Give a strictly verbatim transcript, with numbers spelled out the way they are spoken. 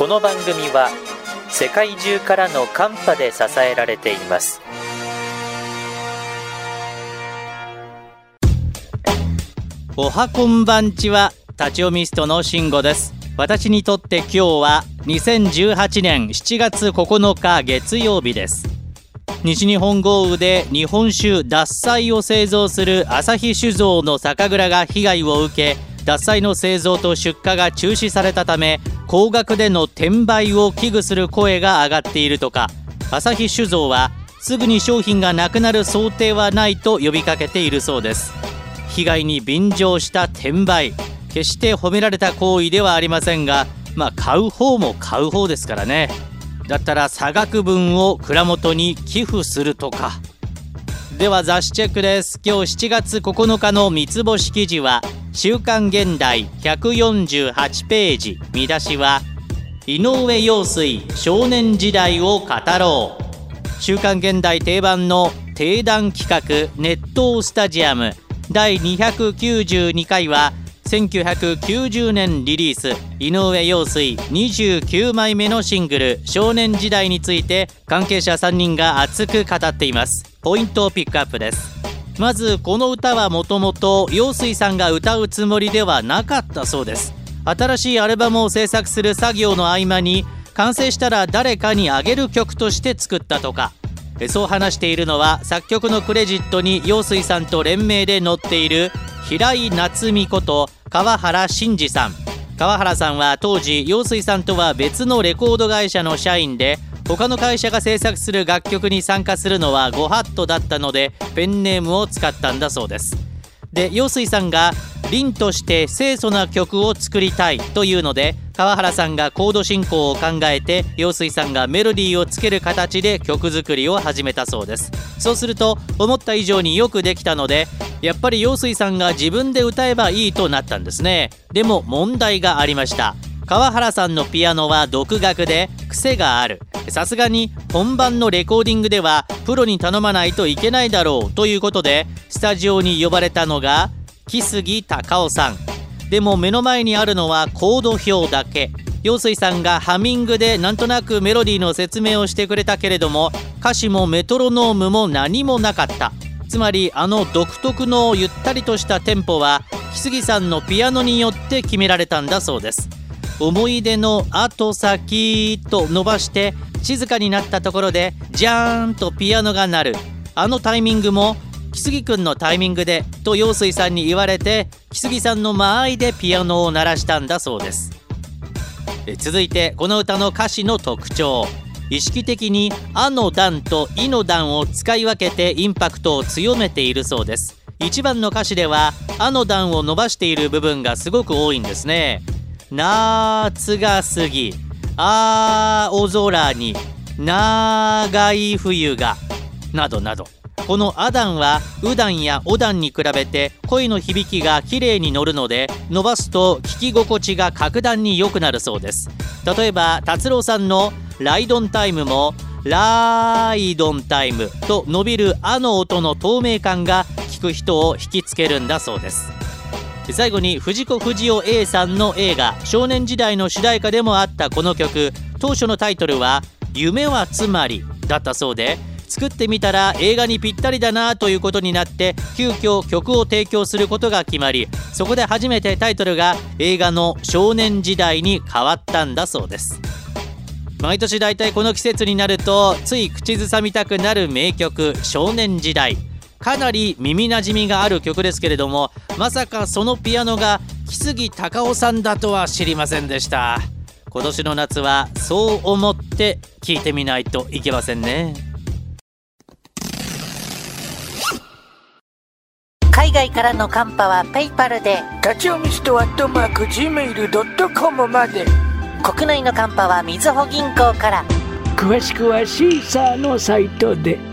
この番組は世界中からのカンパで支えられています。 おはこんばんちは、立ち読みストの慎吾です。私にとって今日はにせんじゅうはちねんしちがつここのか月曜日です。西日本豪雨で日本酒獺祭を製造する旭酒造の酒蔵が被害を受け、獺祭の製造と出荷が中止されたため、高額での転売を危惧する声が上がっているとか、旭酒造はすぐに商品がなくなる想定はないと呼びかけているそうです。被害に便乗した転売、決して褒められた行為ではありませんが、まあ買う方も買う方ですからね。だったら差額分を蔵元に寄付するとか。では雑誌チェックです。今日しちがつここのかの三つ星記事は週刊現代ひゃくよんじゅうはちページ、見出しは井上陽水少年時代を語ろう。週刊現代定番の定談企画熱湯スタジアムだいにひゃくきゅうじゅうにかいはせんきゅうひゃくきゅうじゅうねんリリース、井上陽水にじゅうきゅうまいめのシングル少年時代について関係者さんにんが熱く語っています。ポイントをピックアップです。まずこの歌はもともと陽水さんが歌うつもりではなかったそうです。新しいアルバムを制作する作業の合間に完成したら誰かにあげる曲として作ったとか。そう話しているのは作曲のクレジットに陽水さんと連名で載っている平井夏美こと川原慎二さん。川原さんは当時陽水さんとは別のレコード会社の社員で、他の会社が制作する楽曲に参加するのはご法度だったのでペンネームを使ったんだそうです。で、陽水さんが凛として清楚な曲を作りたいというので、川原さんがコード進行を考えて陽水さんがメロディーをつける形で曲作りを始めたそうです。そうすると思った以上によくできたので、やっぱり陽水さんが自分で歌えばいいとなったんですね。でも問題がありました。川原さんのピアノは独学で癖がある。さすがに本番のレコーディングではプロに頼まないといけないだろうということで、スタジオに呼ばれたのが木杉隆夫さん。でも目の前にあるのはコード表だけ。陽水さんがハミングでなんとなくメロディーの説明をしてくれたけれども、歌詞もメトロノームも何もなかった。つまりあの独特のゆったりとしたテンポは木杉さんのピアノによって決められたんだそうです。思い出の後先と伸ばして静かになったところでジャーンとピアノが鳴る。あのタイミングも木杉くんのタイミングでと陽水さんに言われて、木杉さんの間合いでピアノを鳴らしたんだそうです。え続いてこの歌の歌詞の特徴。意識的にあの段といの段を使い分けてインパクトを強めているそうです。いちばんの歌詞ではあの段を伸ばしている部分がすごく多いんですね。夏が過ぎ青空に長い冬がなどなど。このア段はウ段やオ段に比べて声の響きが綺麗に乗るので、伸ばすと聞き心地が格段に良くなるそうです。例えば達郎さんのライドンタイムもライドンタイムと伸びるあの音の透明感が聞く人を引きつけるんだそうです。最後に藤子不二雄 A さんの映画少年時代の主題歌でもあったこの曲、当初のタイトルは夢はつまりだったそうで、作ってみたら映画にぴったりだなということになって急遽曲を提供することが決まり、そこで初めてタイトルが映画の少年時代に変わったんだそうです。毎年だいたいこの季節になるとつい口ずさみたくなる名曲少年時代。かなり耳なじみがある曲ですけれども、まさかそのピアノが木杉隆夫さんだとは知りませんでした。今年の夏はそう思って聴いてみないといけませんね。 海外からのカンパはペイパルで、 立ち読みストアットマーク ジーメールドットコム まで。 国内のカンパはみずほ銀行から。 詳しくはシーサーのサイトで。